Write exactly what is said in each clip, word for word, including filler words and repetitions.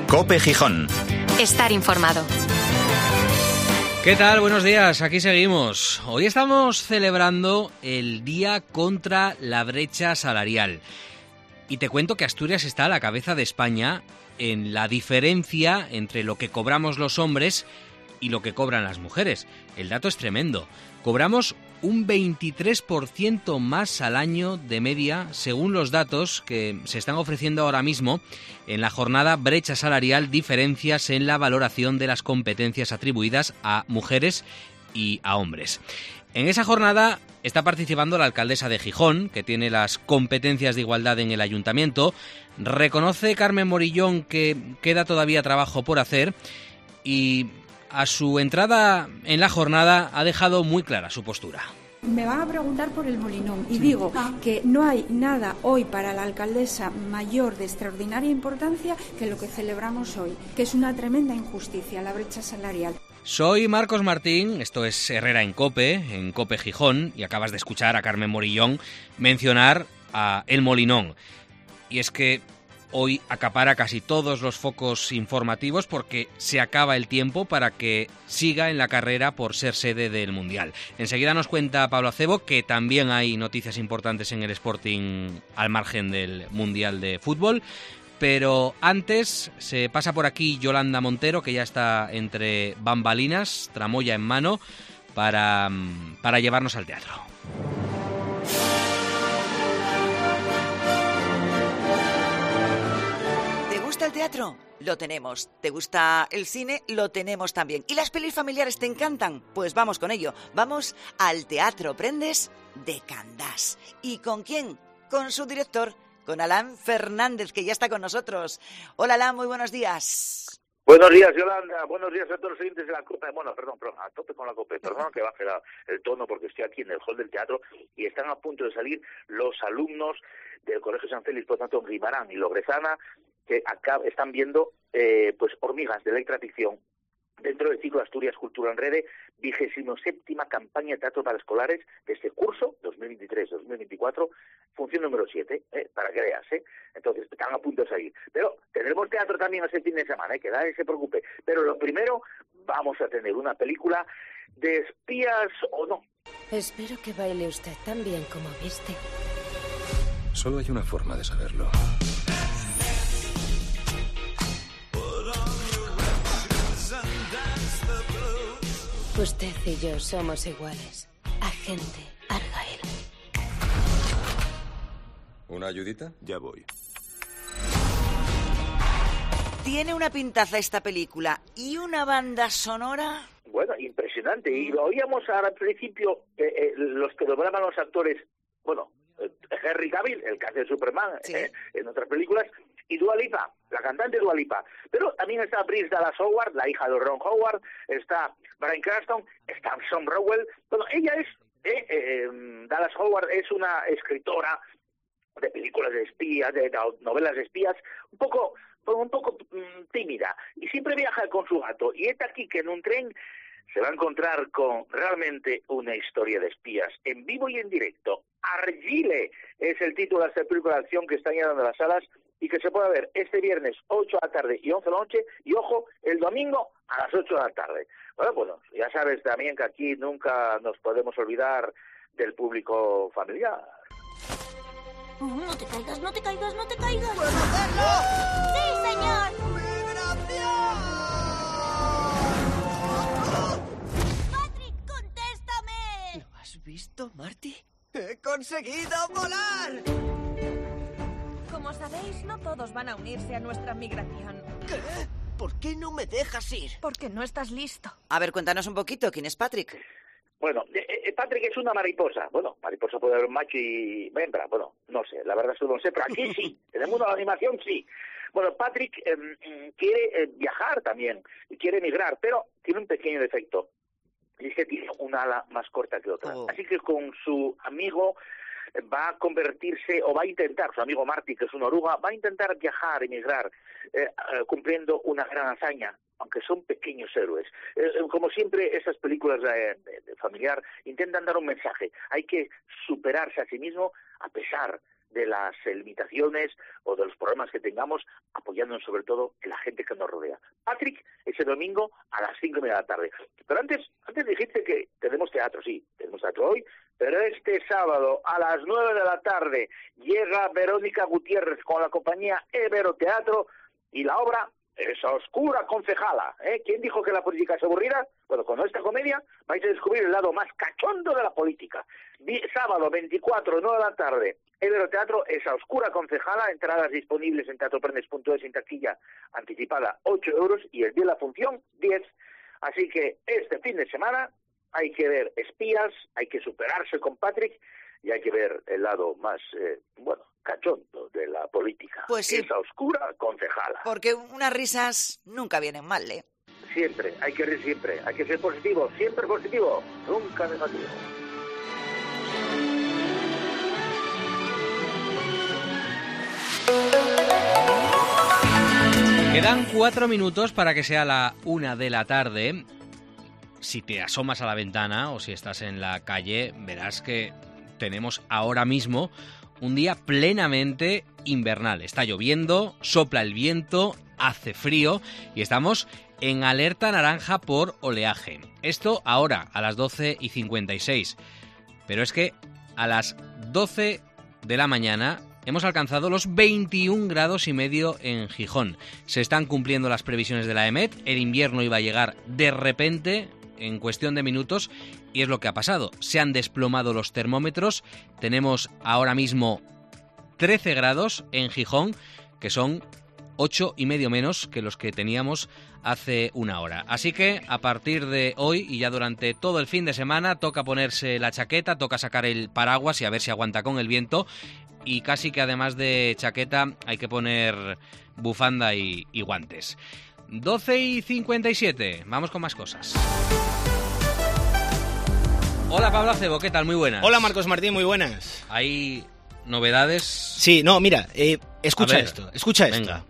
COPE Gijón. Estar informado. ¿Qué tal? Buenos días, aquí seguimos. Hoy estamos celebrando el Día contra la Brecha Salarial. Y te cuento que Asturias está a la cabeza de España en la diferencia entre lo que cobramos los hombres y lo que cobran las mujeres. El dato es tremendo. Cobramos un veintitrés por ciento más al año de media, según los datos que se están ofreciendo ahora mismo en la jornada Brecha Salarial, diferencias en la valoración de las competencias atribuidas a mujeres y a hombres. En esa jornada está participando la alcaldesa de Gijón, que tiene las competencias de igualdad en el ayuntamiento. Reconoce Carmen Morillón que queda todavía trabajo por hacer y a su entrada en la jornada ha dejado muy clara su postura. Me van a preguntar por el Molinón y digo que no hay nada hoy para la alcaldesa mayor de extraordinaria importancia que lo que celebramos hoy, que es una tremenda injusticia, la brecha salarial. Soy Marcos Martín, esto es Herrera en COPE, en COPE Gijón, y acabas de escuchar a Carmen Morillón mencionar a El Molinón. Y es que hoy acapara casi todos los focos informativos porque se acaba el tiempo para que siga en la carrera por ser sede del Mundial. Enseguida nos cuenta Pablo Acebo que también hay noticias importantes en el Sporting al margen del Mundial de Fútbol. Pero antes se pasa por aquí Yolanda Montero, que ya está entre bambalinas, tramoya en mano, para, para llevarnos al teatro. ¿Te gusta el teatro? Lo tenemos. ¿Te gusta el cine? Lo tenemos también. ¿Y las pelis familiares te encantan? Pues vamos con ello. Vamos al Teatro Prendes de Candás. ¿Y con quién? Con su director, con Alan Fernández, que ya está con nosotros. Hola, Alan, muy buenos días. Buenos días, Yolanda. Buenos días a todos los oyentes de la COPE. Bueno, perdón, perdón, a tope con la COPE. Perdón que baje la, el tono porque estoy aquí en el hall del teatro y están a punto de salir los alumnos del Colegio San Félix, por tanto, en Guimarán y Logrezana, que acá están viendo eh, pues Hormigas de Electra Ficción dentro del ciclo Asturias Cultura en Rede, vigésimo séptima campaña de teatro para escolares de este curso, dos mil veintitrés dos mil veinticuatro, función número siete, eh, para que veas, ¿eh? Entonces, están a punto de salir. Pero tendremos teatro también ese fin de semana, ¿eh? Que nadie se preocupe. Pero lo primero, vamos a tener una película de espías o no. Espero que baile usted tan bien como viste. Solo hay una forma de saberlo. Usted y yo somos iguales. Agente Argyle. ¿Una ayudita? Ya voy. Tiene una pintaza esta película y una banda sonora. Bueno, impresionante. Y lo oíamos ahora al principio, eh, eh, los que doblaban los actores, bueno, eh, Henry Cavill, el que hace de Superman, sí. eh, en otras películas, y Dua Lipa, la cantante Dua Lipa. Pero también está Bryce Dallas Howard, la hija de Ron Howard, está Bryan Cranston, está Sam Rockwell. Bueno, ella es, eh, eh, Dallas Howard es una escritora de películas de espías, de novelas de espías, un poco, un poco um, tímida, y siempre viaja con su gato. Y está aquí que en un tren se va a encontrar con realmente una historia de espías, en vivo y en directo. Argyle es el título de esta película de acción que está llenando las salas y que se puede ver este viernes ocho de la tarde y once de la noche, y ojo, el domingo a las ocho de la tarde. Bueno, bueno, ya sabes también que aquí nunca nos podemos olvidar del público familiar. No te caigas, no te caigas, no te caigas. ¡Puedo hacerlo! ¡Sí, señor! ¡Migración! ¡Patrick, contéstame! ¿Lo has visto, Marty? ¡He conseguido volar! Como sabéis, no todos van a unirse a nuestra migración. ¿Qué? ¿Por qué no me dejas ir? Porque no estás listo. A ver, cuéntanos un poquito, ¿quién es Patrick? Bueno, eh, Patrick es una mariposa. Bueno, mariposa puede haber un macho y hembra. Bueno, no sé, la verdad es que no sé, pero aquí sí. En el mundo de la animación sí. Bueno, Patrick eh, quiere eh, viajar también, y quiere emigrar, pero tiene un pequeño defecto. Y es que tiene una ala más corta que otra. Oh. Así que con su amigo va a convertirse, o va a intentar, su amigo Marty, que es una oruga, va a intentar viajar, emigrar, eh, eh, cumpliendo una gran hazaña, aunque son pequeños héroes. Eh, como siempre, esas películas de, de, de familiar intentan dar un mensaje. Hay que superarse a sí mismo a pesar de las limitaciones o de los problemas que tengamos, apoyándonos sobre todo en la gente que nos rodea. Patrick, ese domingo a las cinco y media de la tarde. Pero antes, antes dijiste que tenemos teatro, sí, tenemos teatro hoy, pero este sábado a las nueve de la tarde llega Verónica Gutiérrez con la compañía Evero Teatro y la obra Esa oscura concejala. ¿eh? ¿Quién dijo que la política es aburrida? Bueno, con esta comedia vais a descubrir el lado más cachondo de la política. Sábado veinticuatro, nueve de la tarde, Evero Teatro, Esa oscura concejala, entradas disponibles en teatro prendes punto es, en taquilla anticipada ocho euros y el día de la función diez. Así que este fin de semana hay que ver espías, hay que superarse con Patrick y hay que ver el lado más, eh, bueno, cachondo de la política. Pues sí. Esa oscura concejala. Porque unas risas nunca vienen mal, ¿eh? Siempre, hay que reír siempre, hay que ser positivo, siempre positivo, nunca negativo. Quedan cuatro minutos para que sea la una de la tarde. Si te asomas a la ventana o si estás en la calle, verás que tenemos ahora mismo un día plenamente invernal. Está lloviendo, sopla el viento, hace frío y estamos en alerta naranja por oleaje. Esto ahora, a las doce y cincuenta y seis. Pero es que a las doce de la mañana hemos alcanzado los veintiún grados y medio en Gijón. Se están cumpliendo las previsiones de la EMET. El invierno iba a llegar de repente, en cuestión de minutos, y es lo que ha pasado. Se han desplomado los termómetros. Tenemos ahora mismo trece grados en Gijón, que son ocho y medio menos que los que teníamos hace una hora. Así que a partir de hoy y ya durante todo el fin de semana toca ponerse la chaqueta, toca sacar el paraguas y a ver si aguanta con el viento. Y casi que además de chaqueta hay que poner bufanda y, y guantes. doce y cincuenta y siete, vamos con más cosas. Hola Pablo Acebo, ¿qué tal? Muy buenas. Hola Marcos Martín, muy buenas. ¿Hay novedades? Sí, no, mira, eh, escucha esto, escucha esto. Venga.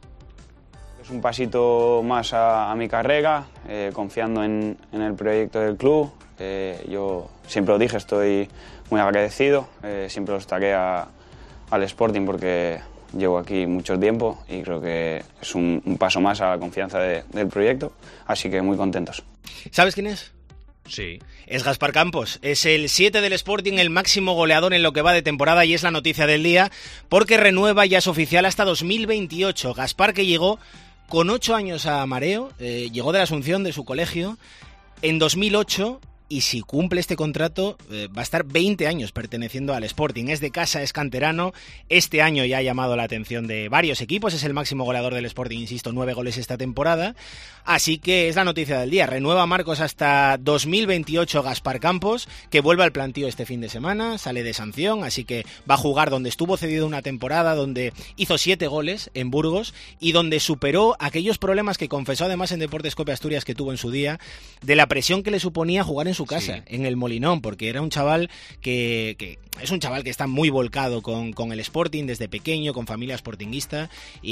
Es un pasito más a, a mi carrera, eh, confiando en, en el proyecto del club. Eh, yo siempre lo dije, estoy muy agradecido, eh, siempre lo estaré a, al Sporting porque llevo aquí mucho tiempo y creo que es un, un paso más a la confianza de, del proyecto, así que muy contentos. ¿Sabes quién es? Sí. Es Gaspar Campos, es el siete del Sporting, el máximo goleador en lo que va de temporada y es la noticia del día porque renueva, ya es oficial, hasta dos mil veintiocho. Gaspar, que llegó con ocho años a Mareo, eh, llegó de la Asunción, de su colegio, en dos mil ocho. Y si cumple este contrato, eh, va a estar veinte años perteneciendo al Sporting. Es de casa, es canterano. Este año ya ha llamado la atención de varios equipos. Es el máximo goleador del Sporting, insisto, nueve goles esta temporada. Así que es la noticia del día. Renueva Marcos hasta dos mil veintiocho Gaspar Campos, que vuelve al plantío este fin de semana. Sale de sanción, así que va a jugar donde estuvo cedido una temporada, donde hizo siete goles en Burgos y donde superó aquellos problemas que confesó además en Deportes Cope Asturias que tuvo en su día, de la presión que le suponía jugar en su casa, sí, en el Molinón, porque era un chaval que, que es un chaval que está muy volcado con, con el Sporting desde pequeño, con familia sportinguista,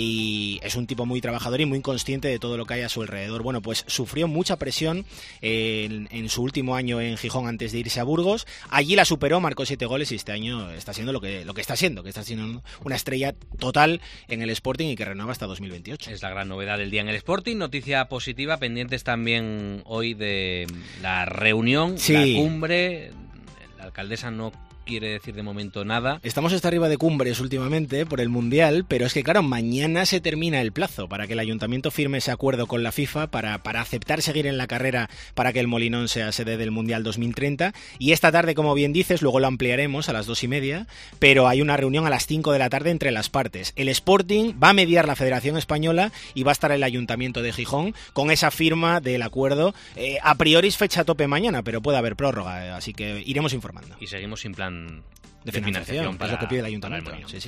y es un tipo muy trabajador y muy consciente de todo lo que hay a su alrededor. Bueno, pues sufrió mucha presión en, en su último año en Gijón antes de irse a Burgos. Allí la superó, marcó siete goles y este año está siendo lo que, lo que está siendo, que está siendo una estrella total en el Sporting y que renueva hasta dos mil veintiocho. Es la gran novedad del día en el Sporting. Noticia positiva, pendientes también hoy de la reunión, sí, la cumbre. La alcaldesa no quiere decir de momento nada. Estamos hasta arriba de cumbres últimamente por el Mundial, pero es que claro, mañana se termina el plazo para que el Ayuntamiento firme ese acuerdo con la FIFA para, para aceptar seguir en la carrera para que el Molinón sea sede del Mundial dos mil treinta, y esta tarde, como bien dices, luego lo ampliaremos a las dos y media, pero hay una reunión a las cinco de la tarde entre las partes. El Sporting va a mediar la Federación Española y va a estar el Ayuntamiento de Gijón con esa firma del acuerdo. Eh, a priori es fecha tope mañana, pero puede haber prórroga, así que iremos informando. Y seguimos sin plan de, de financiación, financiación para, es lo que pide el Ayuntamiento. El sí, sí.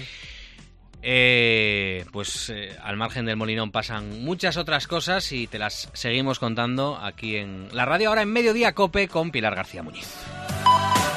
Eh, pues eh, al margen del Molinón pasan muchas otras cosas y te las seguimos contando aquí en la radio, ahora en Mediodía Cope con Pilar García Muñiz.